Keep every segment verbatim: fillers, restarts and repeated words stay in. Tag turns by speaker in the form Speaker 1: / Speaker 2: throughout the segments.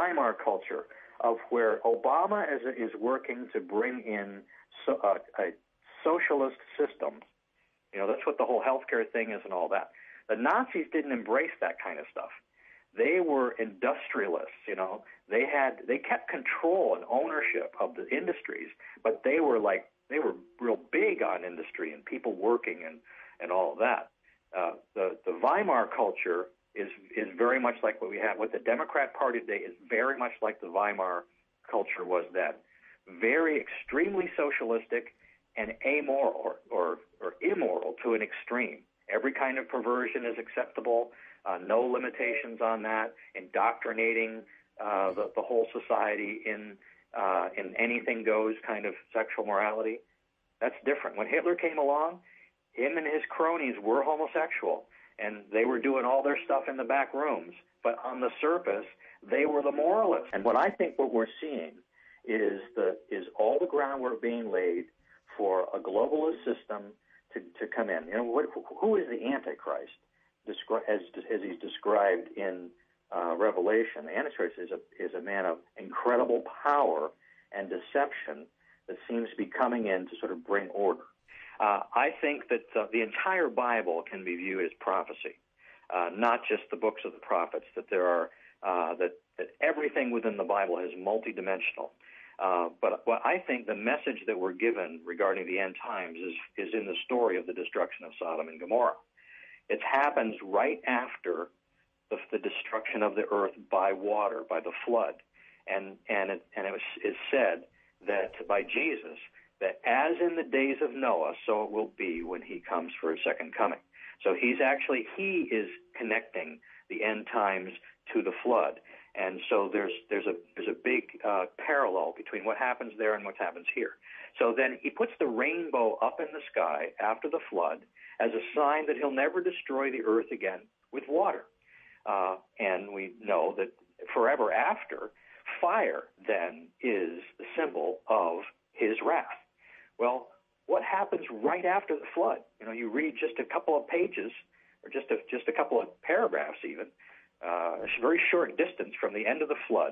Speaker 1: Weimar culture of where Obama is, is working to bring in so, uh, a socialist system. You know, that's what the whole healthcare thing is and all that. The Nazis didn't embrace that kind of stuff. They were industrialists, you know. They had they kept control and ownership of the industries, but they were like they were real big on industry and people working and, and all of that. Uh, the the Weimar culture is is very much like what we have. What the Democrat Party today is very much like the Weimar culture was then. Very extremely socialistic and amoral or, or, or immoral to an extreme. Every kind of perversion is acceptable. Uh, no limitations on that. Indoctrinating uh, the, the whole society in uh, in anything goes kind of sexual morality. That's different. When Hitler came along, him and his cronies were homosexual, and they were doing all their stuff in the back rooms. But on the surface, they were the moralists. And what I think what we're seeing is the is all the groundwork being laid for a globalist system to, to come in. You know, what, who is the Antichrist? Descri- as as he's described in uh, Revelation, the Antichrist is a is a man of incredible power and deception that seems to be coming in to sort of bring order. Uh, I think that uh, the entire Bible can be viewed as prophecy, uh, not just the books of the prophets. That there are uh, that that everything within the Bible is multidimensional. Uh, but well, I think the message that we're given regarding the end times is is in the story of the destruction of Sodom and Gomorrah. It happens right after the, the destruction of the earth by water, by the flood, and and it, and it was is said that by Jesus that as in the days of Noah, so it will be when he comes for his second coming. So he's actually he is connecting the end times to the flood, and so there's there's a there's a big uh, parallel between what happens there and what happens here. So then he puts the rainbow up in the sky after the flood as a sign that he'll never destroy the earth again with water. Uh, and we know that forever after, fire then is the symbol of his wrath. Well, what happens right after the flood? You know, you read just a couple of pages, or just a, just a couple of paragraphs even, uh, a very short distance from the end of the flood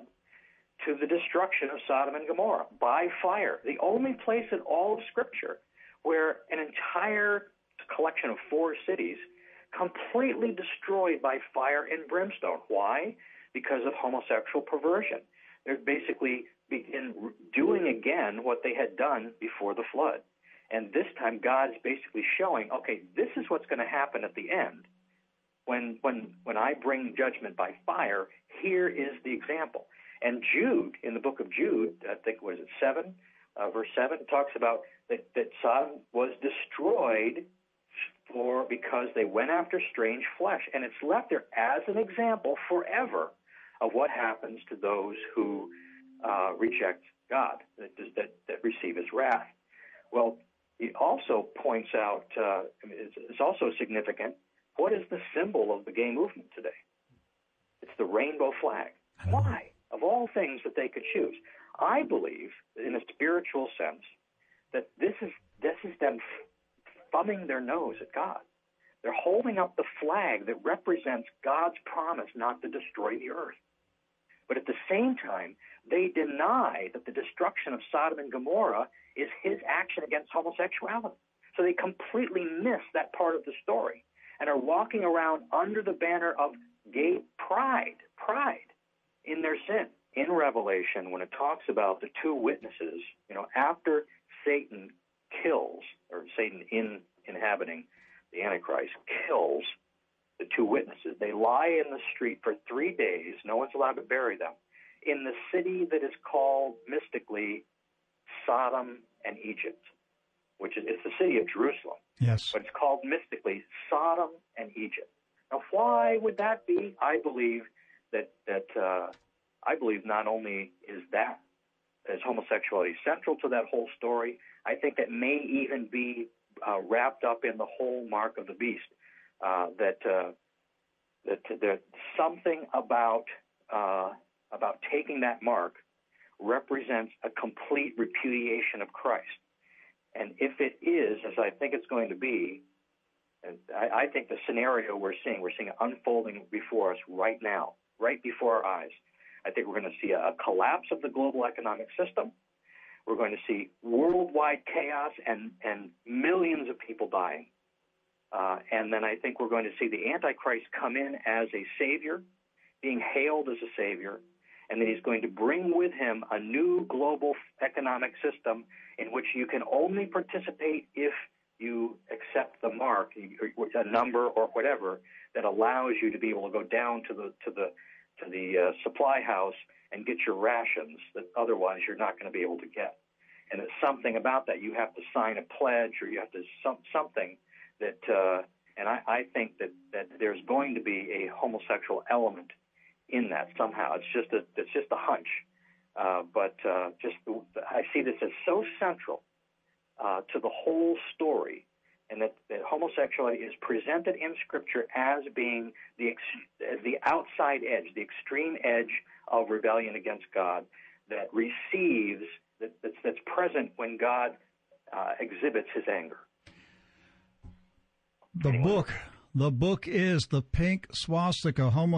Speaker 1: to the destruction of Sodom and Gomorrah by fire. The only place in all of Scripture where an entire collection of four cities completely destroyed by fire and brimstone. Why? Because of homosexual perversion. They're basically begin doing again what they had done before the flood. And this time God's basically showing, okay, this is what's going to happen at the end. When when when I bring judgment by fire, here is the example. And Jude, in the book of Jude, I think, was it seven, uh, verse seven, talks about that, that Sodom was destroyed for because they went after strange flesh. And it's left there as an example forever of what happens to those who uh, reject God, that, that, that receive his wrath. Well, he also points out, uh, it's, it's also significant, what is the symbol of the gay movement today? It's the rainbow flag. Why? Of all things that they could choose. I believe, in a spiritual sense, that this is this is them thumbing their nose at God. They're holding up the flag that represents God's promise not to destroy the earth. But at the same time, they deny that the destruction of Sodom and Gomorrah is his action against homosexuality. So they completely miss that part of the story and are walking around under the banner of gay pride, pride in their sin. In Revelation, when it talks about the two witnesses, you know, after Satan kills, or Satan in inhabiting the Antichrist kills the two witnesses, they lie in the street for three days. No one's allowed to bury them in the city that is called mystically Sodom and Egypt, which is it's the city of Jerusalem.
Speaker 2: Yes.
Speaker 1: But it's called mystically Sodom and Egypt. Now, why would that be? I believe that that uh, I believe not only is that is homosexuality central to that whole story, I think that may even be uh, wrapped up in the whole mark of the beast. Uh, that uh, that there's something about uh, about taking that mark represents a complete repudiation of Christ. And if it is, as I think it's going to be, and I, I think the scenario we're seeing, we're seeing it unfolding before us right now, right before our eyes, I think we're going to see a collapse of the global economic system. We're going to see worldwide chaos and, and millions of people dying. Uh, and then I think we're going to see the Antichrist come in as a savior, being hailed as a savior, and that he's going to bring with him a new global economic system in which you can only participate if you accept the mark, a number or whatever, that allows you to be able to go down to the to the to the uh, supply house and get your rations that otherwise you're not going to be able to get. And it's something about that. You have to sign a pledge, or you have to some, something that. Uh, and I, I think that, that there's going to be a homosexual element in that somehow. It's just a it's just a hunch, uh, but uh, just the, I see this as so central uh, to the whole story, and that, that homosexuality is presented in Scripture as being the ex- as the outside edge, the extreme edge of rebellion against God that receives that, that's, that's present when God uh, exhibits His anger.
Speaker 2: The anyway. book, the book is The Pink Swastika: Homo